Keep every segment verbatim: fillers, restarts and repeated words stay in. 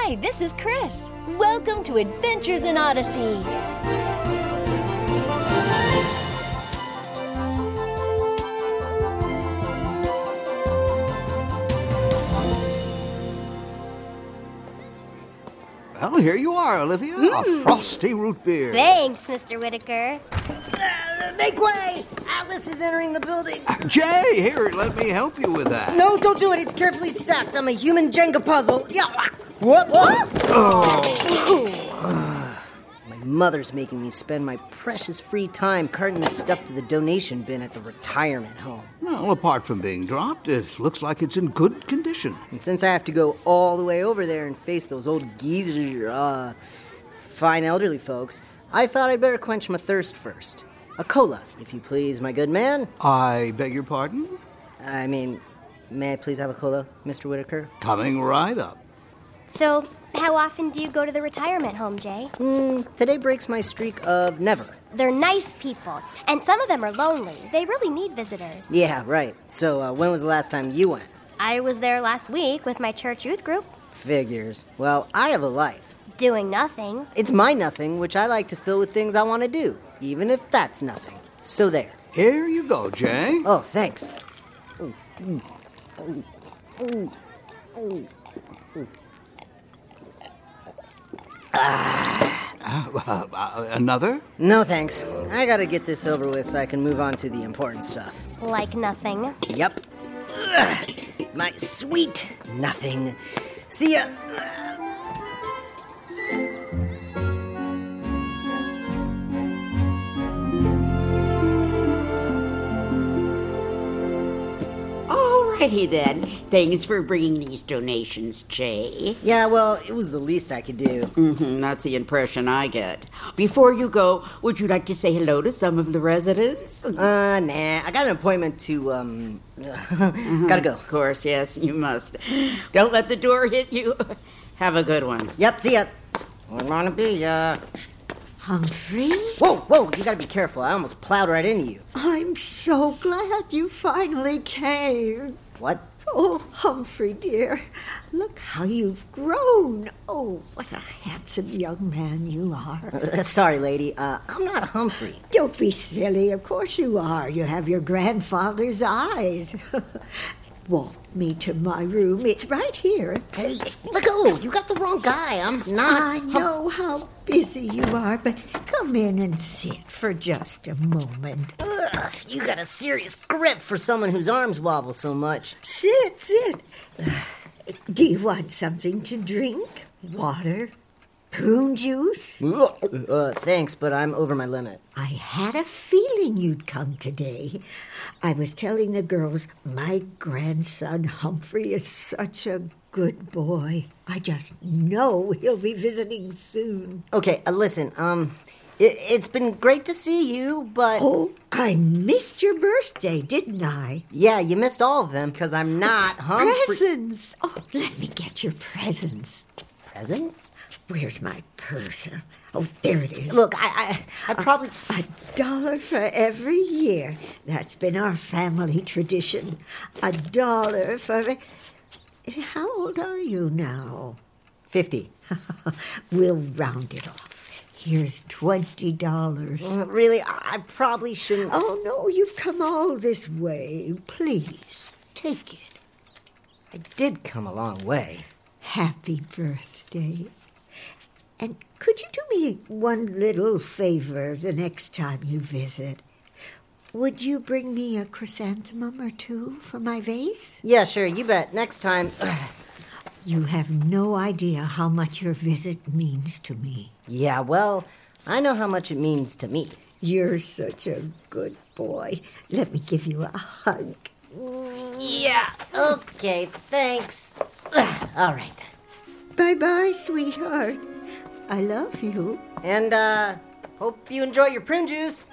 Hi, this is Chris. Welcome to Adventures in Odyssey. Well, here you are, Olivia. Mm. A frosty root beer. Thanks, Mister Whitaker. Uh, make way! Alice is entering the building. Uh, Jay, here, let me help you with that. No, don't do it. It's carefully stacked. I'm a human Jenga puzzle. Yeah. What? What? Oh. My mother's making me spend my precious free time carting this stuff to the donation bin at the retirement home. Well, apart from being dropped, it looks like it's in good condition. And since I have to go all the way over there and face those old geezer, uh, fine elderly folks, I thought I'd better quench my thirst first. A cola, if you please, my good man. I beg your pardon? I mean, may I please have a cola, Mister Whitaker? Coming right up. So, how often do you go to the retirement home, Jay? Mm, today breaks my streak of never. They're nice people, and some of them are lonely. They really need visitors. Yeah, right. So, uh, when was the last time you went? I was there last week with my church youth group. Figures. Well, I have a life. Doing nothing. It's my nothing, which I like to fill with things I want to do, even if that's nothing. So there. Here you go, Jay. Oh, thanks. Ooh, ooh, ooh, ooh, ooh, ooh. Ah. Uh, uh, another? No, thanks. I gotta get this over with so I can move on to the important stuff. Like nothing? Yep. Ugh, my sweet nothing. See ya. Alrighty then. Thanks for bringing these donations, Jay. Yeah, well, it was the least I could do. Mm-hmm, that's the impression I get. Before you go, would you like to say hello to some of the residents? Uh, nah. I got an appointment to, um... mm-hmm. Gotta go. Of course, yes, you must. Don't let the door hit you. Have a good one. Yep, see ya. I wanna be ya. Humphrey? Whoa, whoa, you gotta be careful. I almost plowed right into you. I'm so glad you finally came. What? Oh, Humphrey, dear. Look how you've grown. Oh, what a handsome young man you are. Uh, sorry, lady. Uh, I'm not Humphrey. Don't be silly. Of course you are. You have your grandfather's eyes. Walk me to my room. It's right here. Hey, let go. You got the wrong guy. I'm not... I know how busy you are, but come in and sit for just a moment. Ugh, you got a serious grip for someone whose arms wobble so much. Sit, sit. Do you want something to drink? Water? Prune juice? Uh, thanks, but I'm over my limit. I had a feeling you'd come today. I was telling the girls, my grandson Humphrey is such a good boy. I just know he'll be visiting soon. Okay, uh, listen, um, it, it's been great to see you, but... Oh, I missed your birthday, didn't I? Yeah, you missed all of them, because I'm not Humphrey... Presents! Oh, let me get your presents. Presents? Where's my purse? Oh, there it is. Look, I I, I probably... A, a dollar for every year. That's been our family tradition. A dollar for... How old are you now? Fifty. We'll round it off. Here's twenty dollars. Really? I probably shouldn't... Oh, no, you've come all this way. Please, take it. I did come a long way. Happy birthday. And could you do me one little favor the next time you visit? Would you bring me a chrysanthemum or two for my vase? Yeah, sure, you bet. Next time... You have no idea how much your visit means to me. Yeah, well, I know how much it means to me. You're such a good boy. Let me give you a hug. Yeah, okay, thanks. All right, then. Bye-bye, sweetheart. I love you. And, uh, hope you enjoy your prune juice.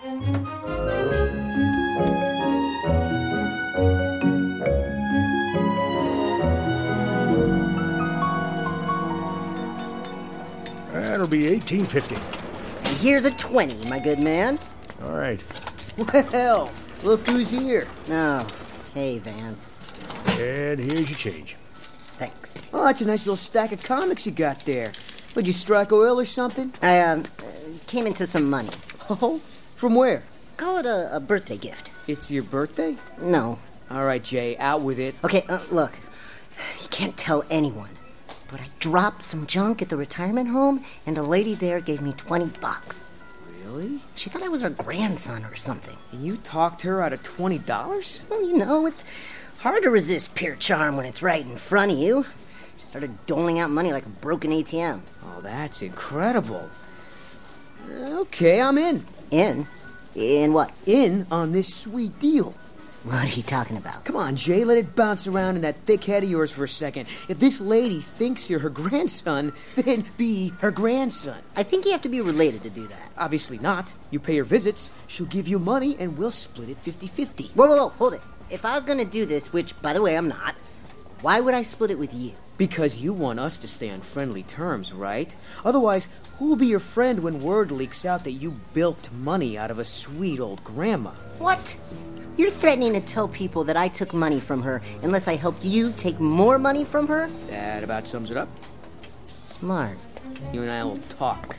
That'll be eighteen fifty. Here's a twenty, my good man. All right. Well, look who's here. Oh, hey, Vance. And here's your change. Thanks. Oh, that's a nice little stack of comics you got there. Would you strike oil or something? I, um, came into some money. Oh, from where? Call it a, a birthday gift. It's your birthday? No. All right, Jay, out with it. Okay, uh, look. You can't tell anyone. But I dropped some junk at the retirement home, and a lady there gave me twenty bucks. Really? She thought I was her grandson or something. And you talked her out of twenty dollars? Well, you know, it's hard to resist pure charm when it's right in front of you. She started doling out money like a broken A T M. Oh, that's incredible. Uh, okay, I'm in. In? In what? In on this sweet deal. What are you talking about? Come on, Jay, let it bounce around in that thick head of yours for a second. If this lady thinks you're her grandson, then be her grandson. I think you have to be related to do that. Obviously not. You pay her visits, she'll give you money, and we'll split it fifty-fifty. Whoa, whoa, whoa, hold it. If I was gonna do this, which, by the way, I'm not, why would I split it with you? Because you want us to stay on friendly terms, right? Otherwise, who will be your friend when word leaks out that you bilked money out of a sweet old grandma? What? You're threatening to tell people that I took money from her unless I helped you take more money from her? That about sums it up. Smart. You and I will talk.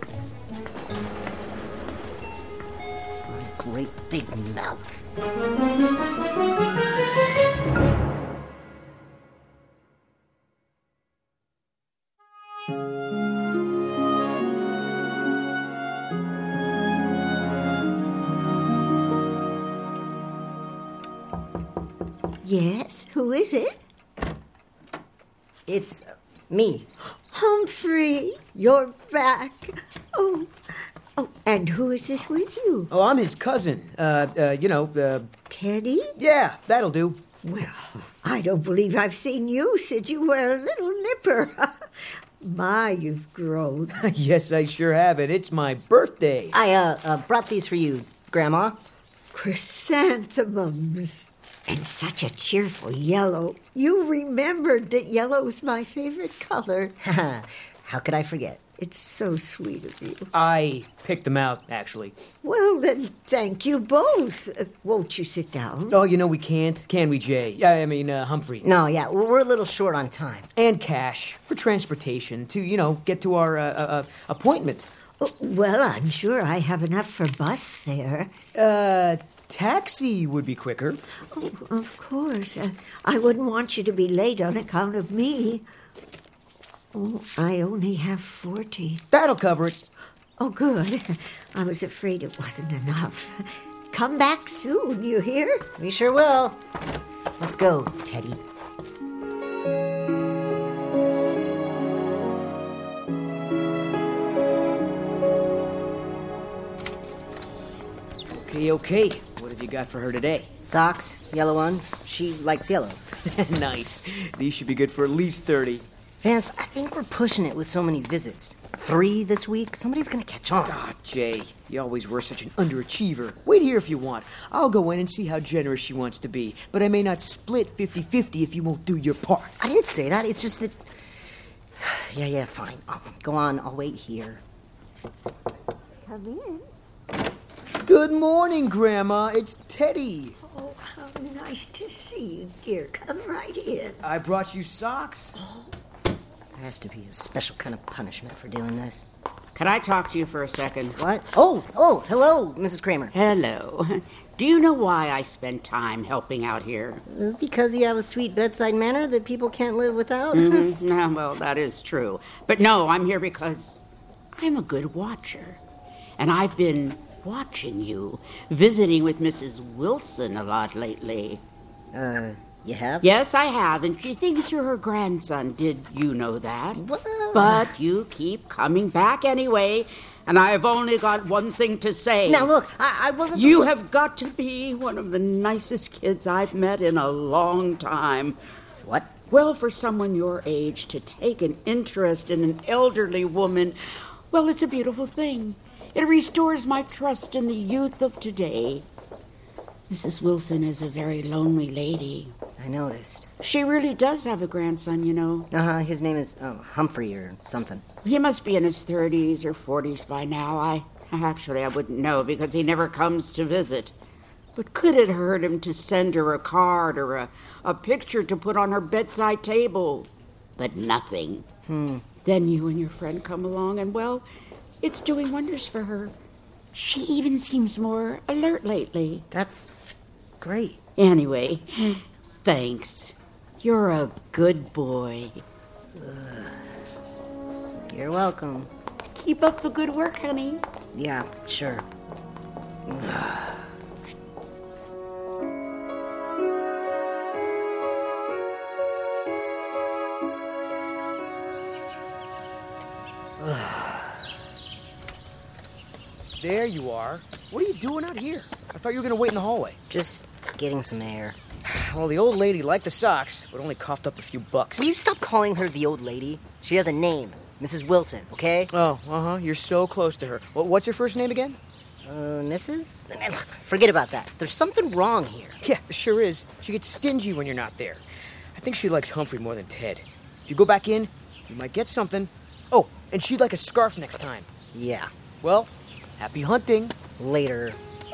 Great big mouth. Yes, who is it? It's uh, me. Humphrey, you're back. Oh, oh, and who is this with you? Oh, I'm his cousin. Uh, uh, you know, uh... Teddy? Yeah, that'll do. Well, I don't believe I've seen you since you were a little nipper. My, you've grown. Yes, I sure have it. It's my birthday. I, uh, uh, brought these for you, Grandma. Chrysanthemums. And such a cheerful yellow. You remembered that yellow's my favorite color. How could I forget? It's so sweet of you. I picked them out, actually. Well, then, thank you both. Uh, won't you sit down? Oh, you know we can't, can we, Jay? Yeah, I mean, uh, Humphrey. No, yeah, we're, we're a little short on time. And cash for transportation to, you know, get to our uh, uh, appointment. Oh, well, I'm sure I have enough for bus fare. Uh... Taxi would be quicker. Oh, of course. Uh, I wouldn't want you to be late on account of me. Oh, I only have forty. That'll cover it. Oh, good. I was afraid it wasn't enough. Come back soon, you hear? We sure will. Let's go, Teddy. Okay, okay. What have you got for her today? Socks, yellow ones. She likes yellow. Nice. These should be good for at least thirty. Vance, I think we're pushing it with so many visits. Three this week? Somebody's gonna catch on. God, Jay, you always were such an underachiever. Wait here if you want. I'll go in and see how generous she wants to be, but I may not split fifty-fifty if you won't do your part. I didn't say that. It's just that... Yeah, yeah, fine. Oh, go on. I'll wait here. Come in. Good morning, Grandma. It's Teddy. Oh, how nice to see you, dear. Come right in. I brought you socks. There has to be a special kind of punishment for doing this. Can I talk to you for a second? What? Oh, oh, hello, Missus Kramer. Hello. Do you know why I spend time helping out here? Uh, Because you have a sweet bedside manner that people can't live without? Mm-hmm. No, well, that is true. But no, I'm here because I'm a good watcher. And I've been watching you, visiting with Missus Wilson a lot lately. Uh, you have? Yes, I have, and she thinks you're her grandson. Did you know that? What? But you keep coming back anyway, and I've only got one thing to say. Now, look, I, I wasn't... You have got to be one of the nicest kids I've met in a long time. What? Well, for someone your age to take an interest in an elderly woman, well, it's a beautiful thing. It restores my trust in the youth of today. Missus Wilson is a very lonely lady. I noticed. She really does have a grandson, you know. Uh-huh, his name is uh, Humphrey or something. He must be in his thirties or forties by now. I actually, I wouldn't know because he never comes to visit. But could it hurt him to send her a card or a, a picture to put on her bedside table? But nothing. Hmm. Then you and your friend come along, and, well, it's doing wonders for her. She even seems more alert lately. That's great. Anyway, thanks. You're a good boy. Ugh. You're welcome. Keep up the good work, honey. Yeah, sure. There you are. What are you doing out here? I thought you were going to wait in the hallway. Just getting some air. Well, the old lady liked the socks, but only coughed up a few bucks. Will you stop calling her the old lady? She has a name. Missus Wilson, okay? Oh, uh-huh. You're so close to her. Well, what's your first name again? Uh, Missus? Forget about that. There's something wrong here. Yeah, there sure is. She gets stingy when you're not there. I think she likes Humphrey more than Ted. If you go back in, you might get something. Oh, and she'd like a scarf next time. Yeah. Well, happy hunting. Later.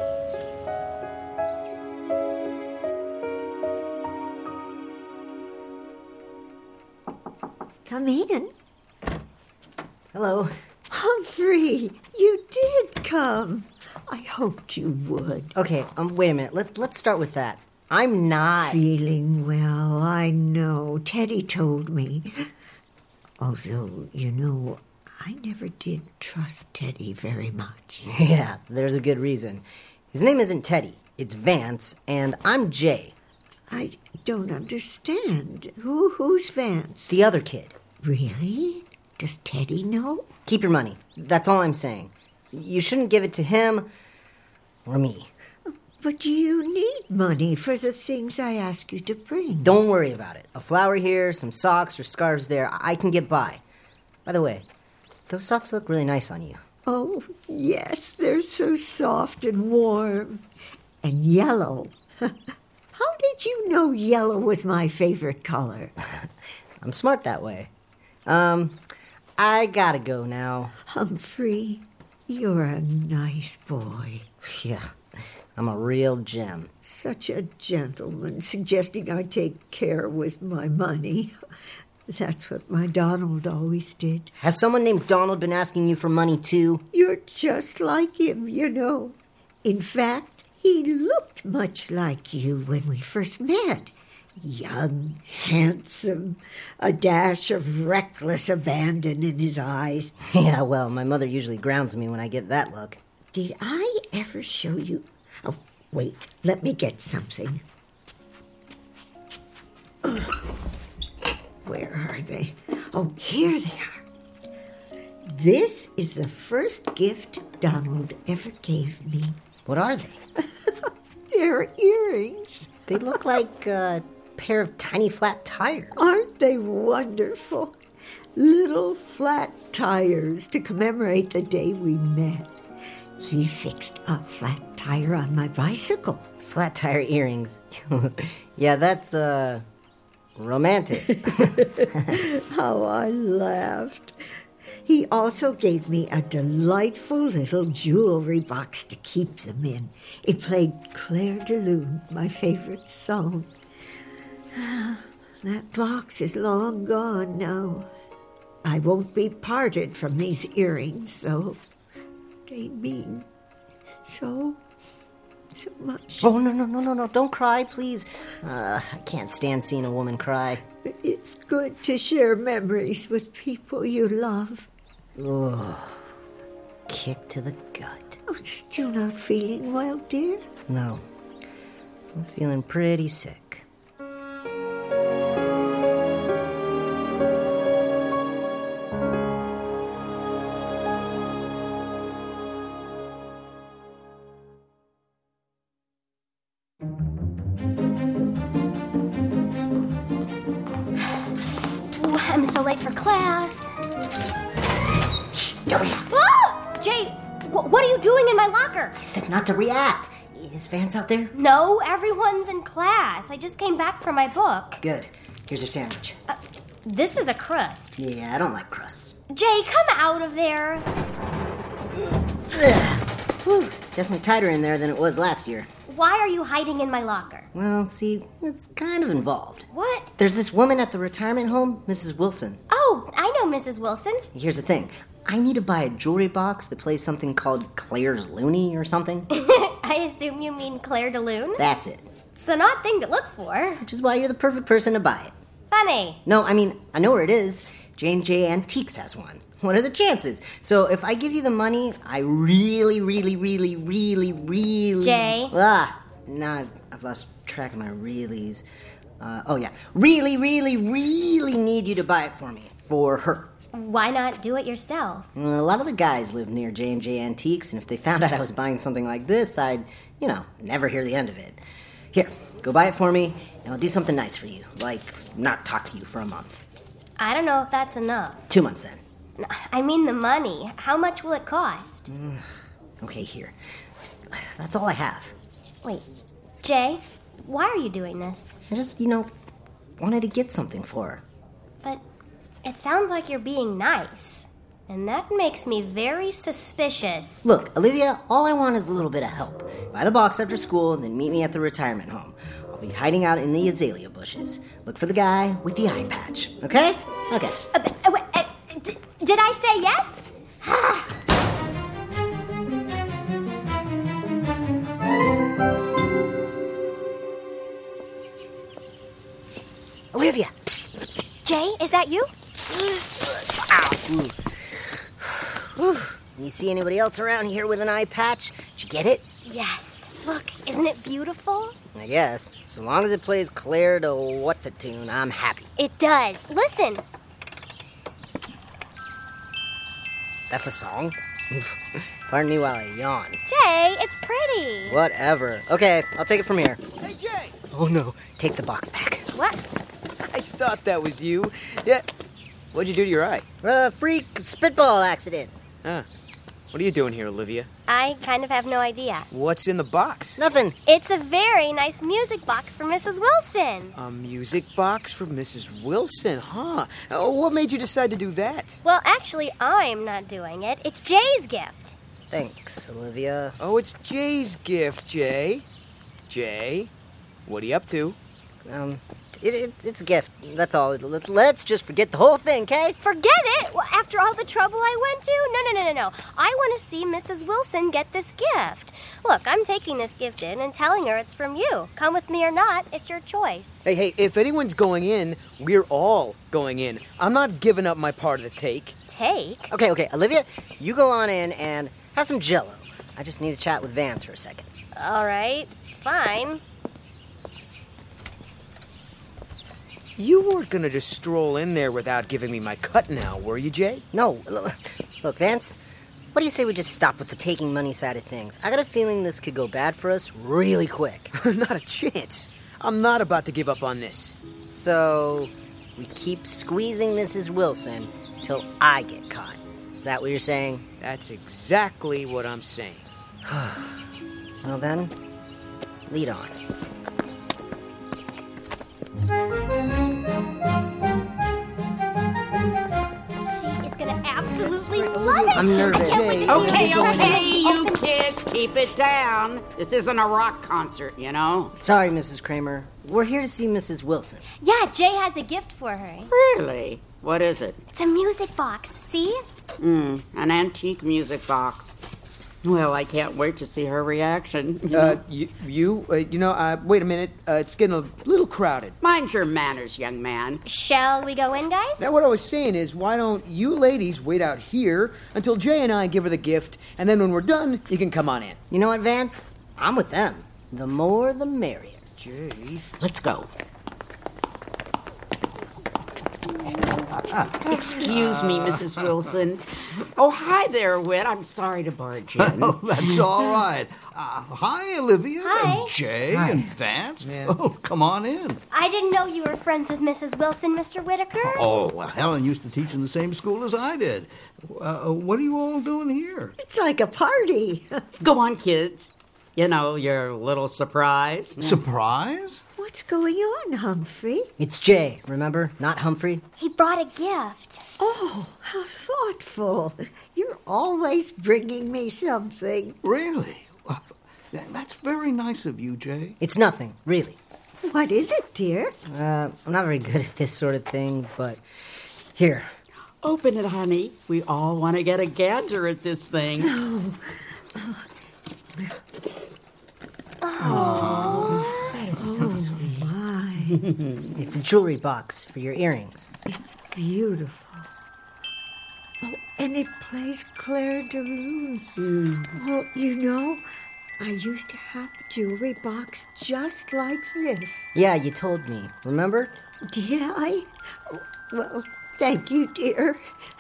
Come in. Hello. Humphrey, you did come. I hoped you would. Okay, um, wait a minute. Let, let's start with that. I'm not... Feeling well, I know. Teddy told me. Although, you know, I never did trust Teddy very much. Yeah, there's a good reason. His name isn't Teddy. It's Vance, and I'm Jay. I don't understand. Who, who's Vance? The other kid. Really? Does Teddy know? Keep your money. That's all I'm saying. You shouldn't give it to him or me. But you need money for the things I ask you to bring. Don't worry about it. A flower here, some socks or scarves there. I can get by. By the way, those socks look really nice on you. Oh, yes, they're so soft and warm. And yellow. How did you know yellow was my favorite color? I'm smart that way. Um, I gotta go now. Humphrey, you're a nice boy. Yeah, I'm a real gem. Such a gentleman, suggesting I take care with my money. That's what my Donald always did. Has someone named Donald been asking you for money too? You're just like him, you know. In fact, he looked much like you when we first met. Young, handsome, a dash of reckless abandon in his eyes. Yeah, well, my mother usually grounds me when I get that look. Did I ever show you? Oh, wait, let me get something. Where are they? Oh, here they are. This is the first gift Donald ever gave me. What are they? They're earrings. They look like a pair of tiny flat tires. Aren't they wonderful? Little flat tires to commemorate the day we met. He fixed a flat tire on my bicycle. Flat tire earrings. Yeah, that's, uh, romantic. How I laughed. He also gave me a delightful little jewelry box to keep them in. It played Claire de Lune, my favorite song. That box is long gone now. I won't be parted from these earrings, though. They mean so, so much. Oh, no, no, no, no, no. Don't cry, please. Uh, I can't stand seeing a woman cry. It's good to share memories with people you love. Ugh. Kick to the gut. Oh, still not feeling well, dear? No. I'm feeling pretty sick. I'm so late for class. Shh, don't react. Ah! Jay, wh- what are you doing in my locker? I said not to react. Is Vance out there? No, everyone's in class. I just came back from my book. Good. Here's your sandwich. Uh, this is a crust. Yeah, I don't like crusts. Jay, come out of there. Ugh. Whew, it's definitely tighter in there than it was last year. why are you hiding in my locker? Well, see, it's kind of involved. What? There's this woman at the retirement home, Missus Wilson. Oh, I know Missus Wilson. Here's the thing. I need to buy a jewelry box that plays something called Claire's Looney or something. I assume you mean Claire de Lune? That's it. It's an odd thing to look for. Which is why you're the perfect person to buy it. Funny. No, I mean, I know where it is. J and J Antiques has one. What are the chances? So if I give you the money, I really, really, really, really, really... Jay? Ah, nah, I've, I've lost track of my reallys. Uh, oh, yeah. Really, really, really need you to buy it for me. For her. Why not do it yourself? Well, a lot of the guys live near J and J Antiques, and if they found out I was buying something like this, I'd, you know, never hear the end of it. Here, go buy it for me, and I'll do something nice for you. Like, not talk to you for a month. I don't know if that's enough. Two months then. No, I mean the money. How much will it cost? Mm, okay, here. That's all I have. Wait, Jay, why are you doing this? I just, you know, wanted to get something for her. But it sounds like you're being nice. And that makes me very suspicious. Look, Olivia, all I want is a little bit of help. Buy the box after school and then meet me at the retirement home. I'll be hiding out in the azalea bushes. Look for the guy with the eye patch, okay? Okay. Uh, but, uh, wait, uh, d- did I say yes? Olivia! Jay, is that you? Ow. You see anybody else around here with an eye patch? Did you get it? Yes. Look, isn't it beautiful? I guess. So long as it plays Claire to what's a tune, I'm happy. It does. Listen. That's the song? Pardon me while I yawn. Jay, it's pretty. Whatever. Okay, I'll take it from here. Hey, Jay! Oh no, take the box back. What? I thought that was you. Yeah. What'd you do to your eye? Uh, freak spitball accident. Huh. What are you doing here, Olivia? I kind of have no idea. What's in the box? Nothing. It's a very nice music box for Missus Wilson. A music box for Missus Wilson, huh? Uh, what made you decide to do that? Well, actually, I'm not doing it. It's Jay's gift. Thanks, Olivia. Oh, it's Jay's gift, Jay. Jay, what are you up to? Um, it, it, it's a gift. That's all. Let's, let's just forget the whole thing, okay? Forget it? Well, after all the trouble I went to? No, no, no, no, no. I want to see Missus Wilson get this gift. Look, I'm taking this gift in and telling her it's from you. Come with me or not, it's your choice. Hey, hey, if anyone's going in, we're all going in. I'm not giving up my part of the take. Take? Okay, okay, Olivia, you go on in and have some Jell-O. I just need to chat with Vance for a second. All right, fine. You weren't gonna just stroll in there without giving me my cut now, were you, Jay? No, look, look, Vance, what do you say we just stop with the taking money side of things? I got a feeling this could go bad for us really quick. Not a chance. I'm not about to give up on this. So, we keep squeezing Missus Wilson till I get caught. Is that what you're saying? That's exactly what I'm saying. Well then, lead on. She is going to absolutely love it. I'm nervous. I can't wait to see Okay, her okay, expression. you kids, keep it down. This isn't a rock concert, you know? Sorry, Missus Kramer. We're here to see Missus Wilson. Yeah, Jay has a gift for her. Really? What is it? It's a music box, see? Hmm, an antique music box. Well, I can't wait to see her reaction. you Uh, know? you, you, uh, you know, uh, wait a minute. Uh, it's getting a little crowded. Mind your manners, young man. Shall we go in, guys? Now, what I was saying is, why don't you ladies wait out here until Jay and I give her the gift, and then when we're done, you can come on in. You know what, Vance? I'm with them. The more, the merrier. Jay? Let's go. Excuse me, Missus Wilson. Oh, hi there, Whit. I'm sorry to barge in. Oh, that's all right. Uh, hi, Olivia. Hi. And Jay and Vance. Oh, come on in. I didn't know you were friends with Missus Wilson, Mister Whitaker. Oh, well, Helen used to teach in the same school as I did. Uh, what are you all doing here? It's like a party. Go on, kids. You know, your little surprise. Surprise? What's going on, Humphrey? It's Jay, remember? Not Humphrey. He brought a gift. Oh, how thoughtful. You're always bringing me something. Really? Well, That's very nice of you, Jay. It's nothing, really. What is it, dear? Uh, I'm not very good at this sort of thing, but here. Open it, honey. We all want to get a gander at this thing. Oh, that is so sweet. My. It's a jewelry box for your earrings. It's beautiful. Oh, and it plays Claire de Lune. Mm. Oh, you know, I used to have a jewelry box just like this. Yeah, you told me. Remember? Did I? Oh, well, thank you, dear.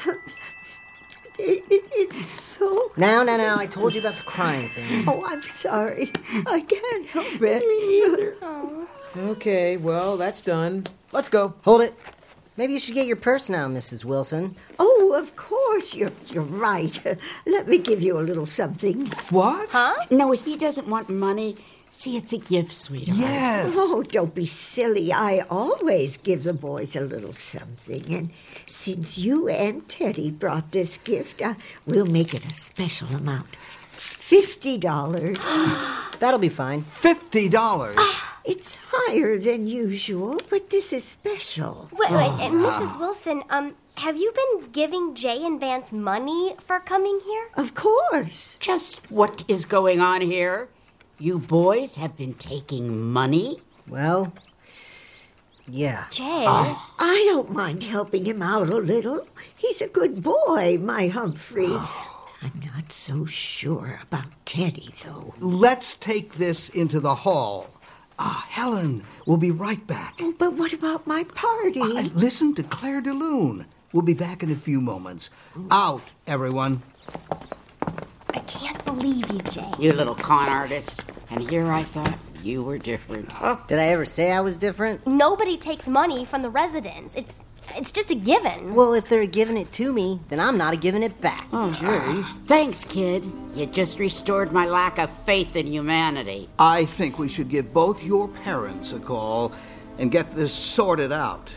It, it, it's so... Now, now, now, I told you about the crying thing. Oh, I'm sorry. I can't help it. Me either. Oh. Okay, well, that's done. Let's go. Hold it. Maybe you should get your purse now, Missus Wilson. Oh, of course. You're, you're right. Let me give you a little something. What? Huh? No, he doesn't want money. See, it's a gift, sweetheart. Yes. Oh, don't be silly. I always give the boys a little something. And since you and Teddy brought this gift, uh, we'll make it a special amount. Fifty dollars. That'll be fine. Fifty dollars? It's higher than usual, but this is special. Wait, wait, uh, Missus Wilson, um, have you been giving Jay and Vance money for coming here? Of course. Just what is going on here? You boys have been taking money? Well, yeah. Jay? I don't mind helping him out a little. He's a good boy, my Humphrey. I'm not so sure about Teddy, though. Let's take this into the hall. Ah, Helen, we'll be right back. Oh, but what about my party? Uh, listen to Claire de Lune. We'll be back in a few moments. Out, everyone. I can't believe you, Jay. You little con artist. And here I thought you were different. Huh? Did I ever say I was different? Nobody takes money from the residents. It's it's just a given. Well, if they're giving it to me, then I'm not giving it back. Oh, Jerry. Thanks, kid. You just restored my lack of faith in humanity. I think we should give both your parents a call and get this sorted out.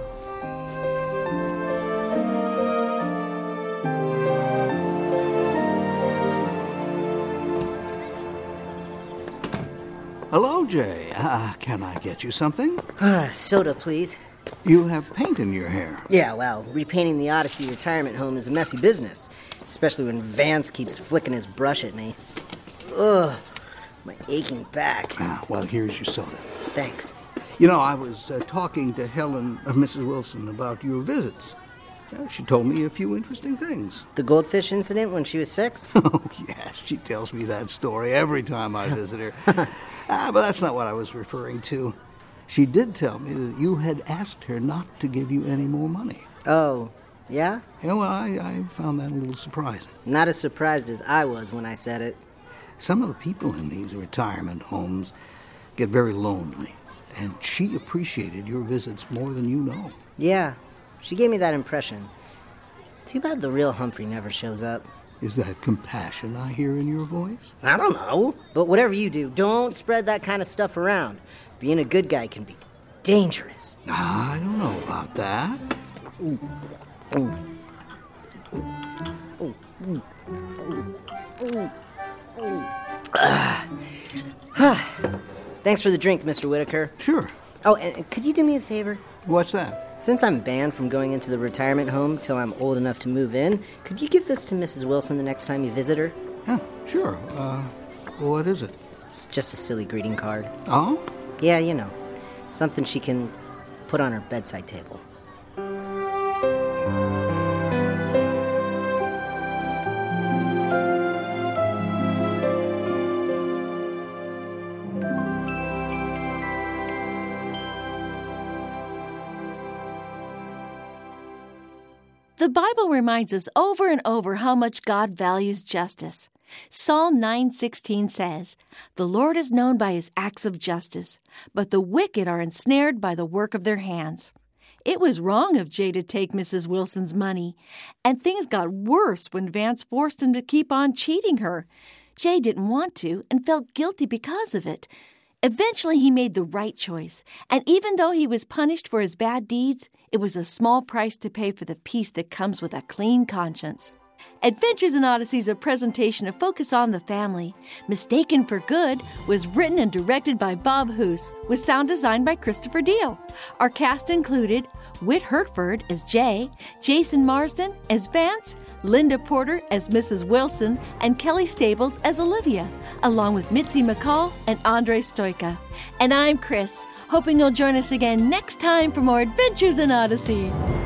Hello, Jay. Uh, can I get you something? Soda, please. You have paint in your hair. Yeah, well, repainting the Odyssey retirement home is a messy business, especially when Vance keeps flicking his brush at me. Ugh, my aching back. Ah, well, here's your soda. Thanks. You know, I was uh, talking to Helen, uh, Missus Wilson, about your visits. Uh, she told me a few interesting things. The goldfish incident when she was six? Oh, yes, she tells me that story every time I visit her. uh, but that's not what I was referring to. She did tell me that you had asked her not to give you any more money. Oh, yeah? Yeah, well, I, I found that a little surprising. Not as surprised as I was when I said it. Some of the people in these retirement homes get very lonely, and she appreciated your visits more than you know. Yeah, she gave me that impression. Too bad the real Humphrey never shows up. Is that compassion I hear in your voice? I don't know. But whatever you do, don't spread that kind of stuff around. Being a good guy can be dangerous. I don't know about that. Ooh. Ooh. Ooh. Ooh. Ooh. Ooh. Ah. Thanks for the drink, Mister Whitaker. Sure. Oh, and could you do me a favor? What's that? Since I'm banned from going into the retirement home till I'm old enough to move in, could you give this to Missus Wilson the next time you visit her? Yeah, sure. Uh, what is it? It's just a silly greeting card. Oh? Yeah, you know, something she can put on her bedside table. The Bible reminds us over and over how much God values justice. Psalm nine sixteen says, "The Lord is known by his acts of justice, but the wicked are ensnared by the work of their hands." It was wrong of Jay to take Missus Wilson's money, and things got worse when Vance forced him to keep on cheating her. Jay didn't want to and felt guilty because of it. Eventually, he made the right choice, and even though he was punished for his bad deeds, it was a small price to pay for the peace that comes with a clean conscience. Adventures in Odyssey is a presentation of Focus on the Family. Mistaken for Good was written and directed by Bob Hoose, with sound design by Christopher Deal. Our cast included Whit Hertford as Jay, Jason Marsden as Vance, Linda Porter as Missus Wilson, and Kelly Stables as Olivia, along with Mitzi McCall and Andre Stoika. And I'm Chris, hoping you'll join us again next time for more Adventures in Odyssey.